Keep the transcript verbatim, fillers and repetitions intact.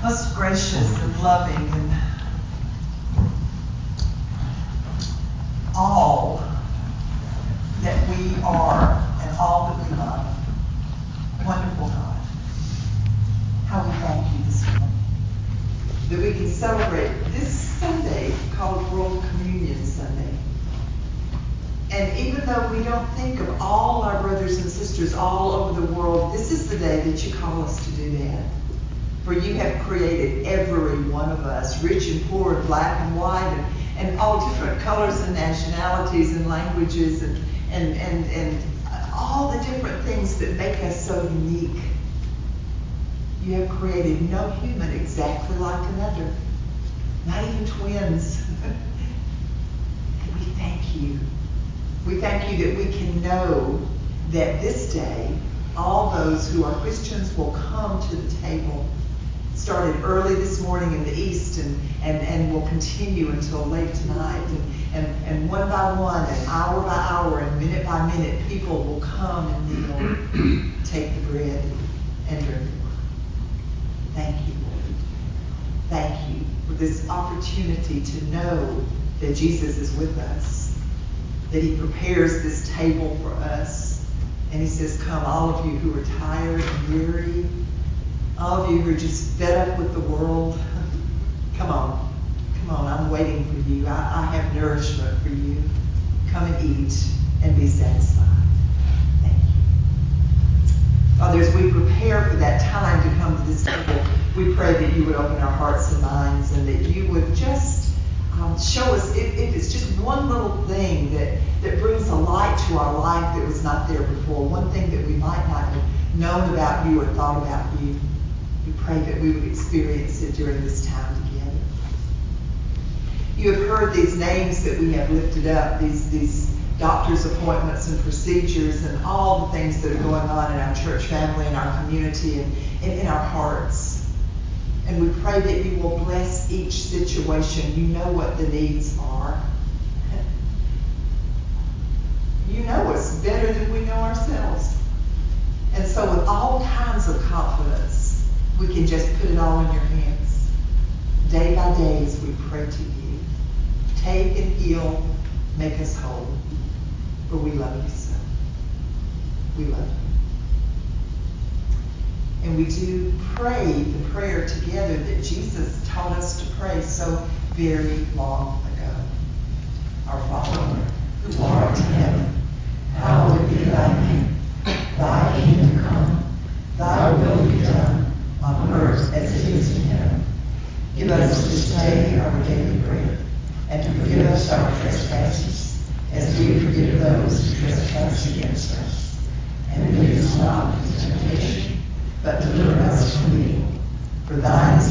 most gracious and loving and all that we are and all that we love. Wonderful God, how we thank you this morning that we can celebrate this Sunday called World Communion Sunday. And even though we don't think of all our brothers and sisters all over the world, this is the day that you call us to do that. For you have created every one of us, rich and poor, black and white, and, and all different colors and nationalities and languages and, and, and, and all the different things that make us so unique. You have created no human exactly like another, not even twins. And we thank you. We thank you that we can know that this day, all those who are Christians will come to the table. It started early this morning in the East and, and, and will continue until late tonight. And, and, and one by one, and hour by hour, and minute by minute, people will come and kneel, take the bread, and drink the wine. Thank you, Lord. Thank you for this opportunity to know that Jesus is with us, that he prepares this table for us. And he says, come, all of you who are tired and weary, all of you who are just fed up with the world, come on. Come on, I'm waiting for you. I, I have nourishment for you. Come and eat and be satisfied. Thank you. Father, as we prepare for that time to come to this table, we pray that you would open our hearts and minds and that you would just um, show us, if, if it's just one little thing that, that brings a light to our life that was not there before, one thing that we might not have known about you or thought about you. We pray that we would experience it during this time together. You have heard these names that we have lifted up, these, these doctor's appointments and procedures and all the things that are going on in our church family, in our community, and, and in our hearts. And we pray that you will bless each situation. You know what the needs are. You know us better than we know ourselves. And so with all kinds of confidence, we can just put it all in your hands. Day by day as we pray to you. Take and heal, make us whole. For we love you so. We love you. And we do pray the prayer together that Jesus taught us to pray so very long ago. Our Father, who art in heaven, hallowed be thy name. Thy kingdom come, thy will be done, on earth as it is in heaven. Give us this day our daily bread, and forgive us our trespasses, as we forgive those who trespass against us. And lead us not into temptation, but deliver us from evil. For thine is